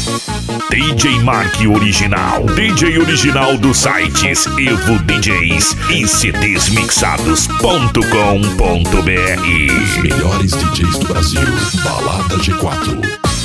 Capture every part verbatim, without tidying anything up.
D J Mark Original, D J original dos sites Evo D Js e C Ds mixados ponto com ponto B R. Os melhores D Js do Brasil, Balada G quatro.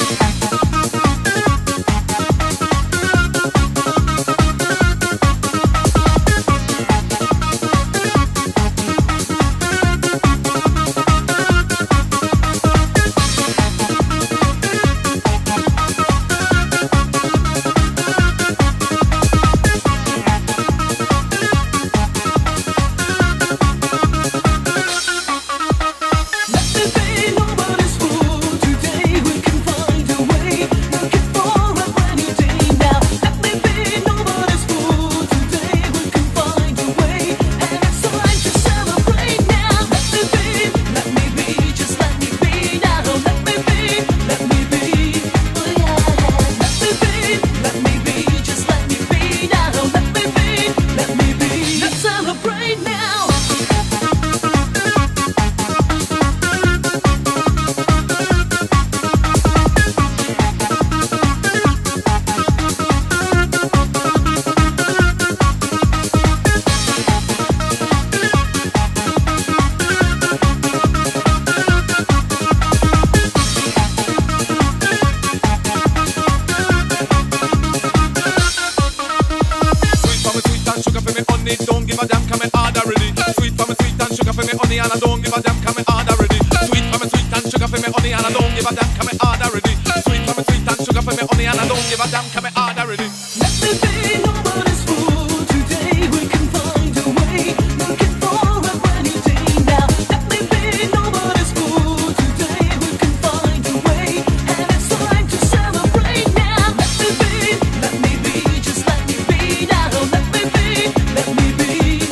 Don't give a damn, come and hard already. Sweet for me, sweet and sugar for me honey, and I don't give a damn, come and hard already. Sweet for me, sweet and sugar for me honey, and I don't give a damn, come and hard already. Sweet for me, sweet and sugar for me honey, and I don't give a damn, come and hard already. Let me be nobody's fool today. We can find a way. Looking for a brand new day now. Let me be nobody's fool today. We can find a way, and it's time to celebrate now. Let me be, let me be, just let me be now. Let me be, let me be.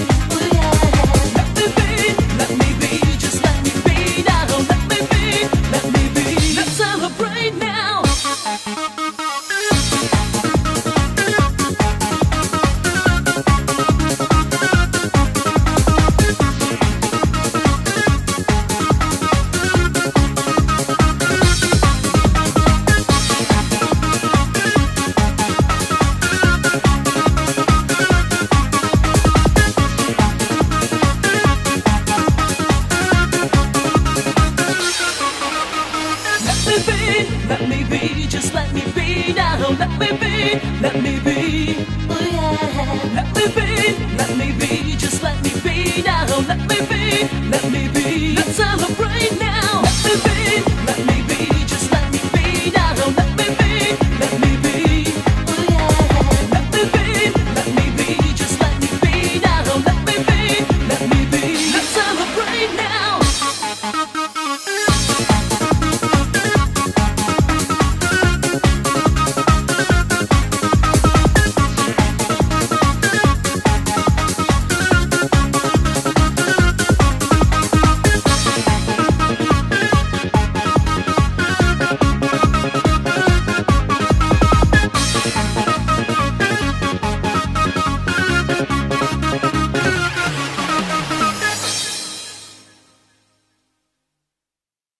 Let me be, just let me be now. Let me be, let me be. Oh yeah. Let me be, let me be, just let me be now. Let me be, let me be. Let's celebrate.